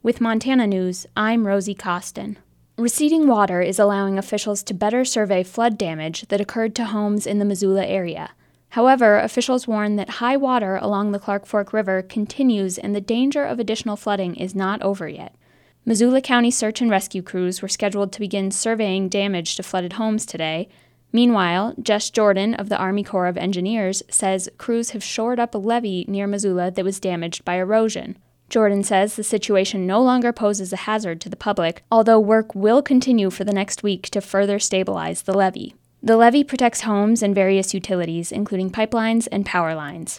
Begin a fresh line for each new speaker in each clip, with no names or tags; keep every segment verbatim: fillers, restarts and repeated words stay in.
With Montana News, I'm Rosie Costin. Receding water is allowing officials to better survey flood damage that occurred to homes in the Missoula area. However, officials warn that high water along the Clark Fork River continues and the danger of additional flooding is not over yet. Missoula County search and rescue crews were scheduled to begin surveying damage to flooded homes today. Meanwhile, Jess Jordan of the Army Corps of Engineers says crews have shored up a levee near Missoula that was damaged by erosion. Jordan says the situation no longer poses a hazard to the public, although work will continue for the next week to further stabilize the levee. The levee protects homes and various utilities, including pipelines and power lines.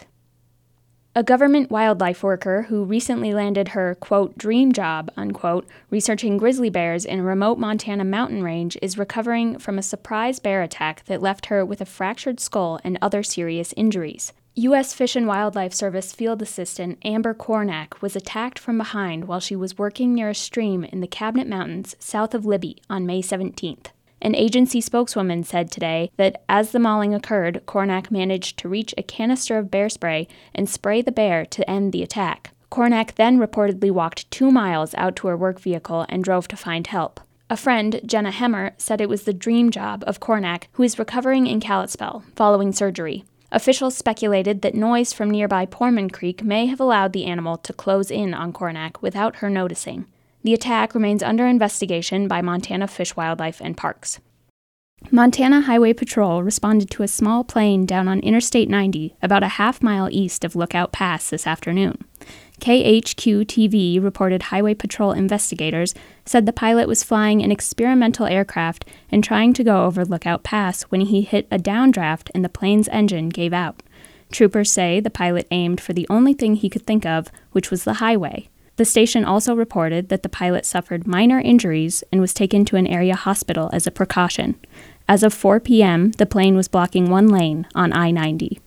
A government wildlife worker who recently landed her, quote, dream job, unquote, researching grizzly bears in a remote Montana mountain range is recovering from a surprise bear attack that left her with a fractured skull and other serious injuries. U S Fish and Wildlife Service field assistant Amber Cornack was attacked from behind while she was working near a stream in the Cabinet Mountains south of Libby on May seventeenth. An agency spokeswoman said today that as the mauling occurred, Cornack managed to reach a canister of bear spray and spray the bear to end the attack. Cornack then reportedly walked two miles out to her work vehicle and drove to find help. A friend, Jenna Hemmer, said it was the dream job of Cornack, who is recovering in Kalispell following surgery. Officials speculated that noise from nearby Poorman Creek may have allowed the animal to close in on Cornack without her noticing. The attack remains under investigation by Montana Fish, Wildlife, and Parks. Montana Highway Patrol responded to a small plane down on Interstate ninety about a half mile east of Lookout Pass this afternoon. K H Q T V reported Highway Patrol investigators said the pilot was flying an experimental aircraft and trying to go over Lookout Pass when he hit a downdraft and the plane's engine gave out. Troopers say the pilot aimed for the only thing he could think of, which was the highway. The station also reported that the pilot suffered minor injuries and was taken to an area hospital as a precaution. As of four p.m., the plane was blocking one lane on I ninety.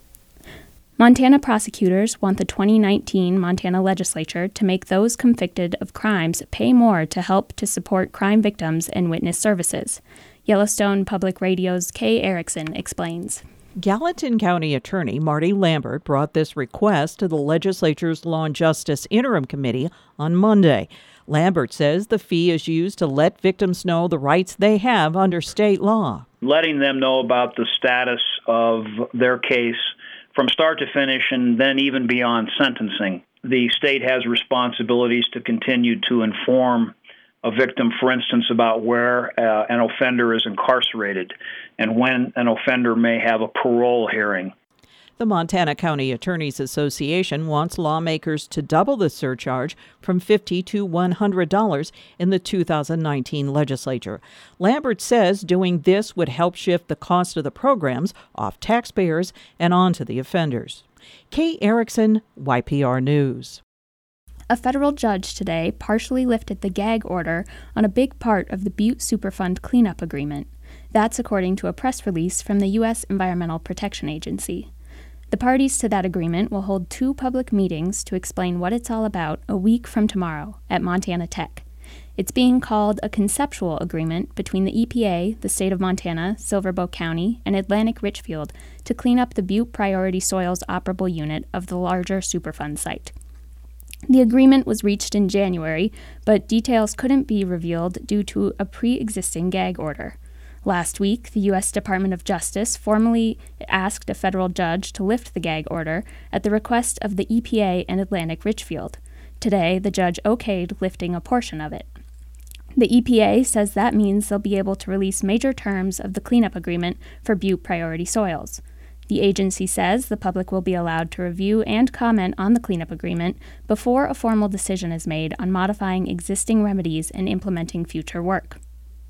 Montana prosecutors want the twenty nineteen Montana legislature to make those convicted of crimes pay more to help to support crime victims and witness services. Yellowstone Public Radio's Kay Erickson explains.
Gallatin County Attorney Marty Lambert brought this request to the legislature's Law and Justice Interim Committee on Monday. Lambert says the fee is used to let victims know the rights they have under state law.
Letting them know about the status of their case from start to finish and then even beyond sentencing. The state has responsibilities to continue to inform a victim, for instance, about where uh, an offender is incarcerated and when an offender may have a parole hearing.
The Montana County Attorneys Association wants lawmakers to double the surcharge from fifty dollars to one hundred dollars in the two thousand nineteen legislature. Lambert says doing this would help shift the cost of the programs off taxpayers and onto the offenders. Kay Erickson, Y P R News.
A federal judge today partially lifted the gag order on a big part of the Butte Superfund cleanup agreement. That's according to a press release from the U S Environmental Protection Agency. The parties to that agreement will hold two public meetings to explain what it's all about a week from tomorrow at Montana Tech. It's being called a conceptual agreement between the E P A, the state of Montana, Silver Bow County, and Atlantic Richfield to clean up the Butte Priority Soils operable unit of the larger Superfund site. The agreement was reached in January, but details couldn't be revealed due to a pre-existing gag order. Last week, the U S Department of Justice formally asked a federal judge to lift the gag order at the request of the E P A and Atlantic Richfield. Today, the judge okayed lifting a portion of it. The E P A says that means they'll be able to release major terms of the cleanup agreement for Butte Priority Soils. The agency says the public will be allowed to review and comment on the cleanup agreement before a formal decision is made on modifying existing remedies and implementing future work.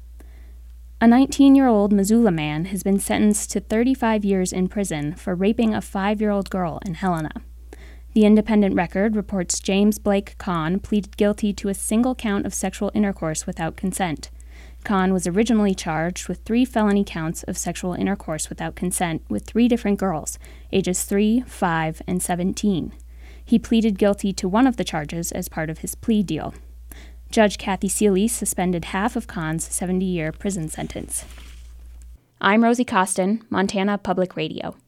A nineteen-year-old Missoula man has been sentenced to thirty-five years in prison for raping a five-year-old girl in Helena. The Independent Record reports James Blake Kahn pleaded guilty to a single count of sexual intercourse without consent. Kahn was originally charged with three felony counts of sexual intercourse without consent with three different girls, ages three, five, and seventeen. He pleaded guilty to one of the charges as part of his plea deal. Judge Kathy Seeley suspended half of Kahn's seventy-year prison sentence. I'm Rosie Costin, Montana Public Radio.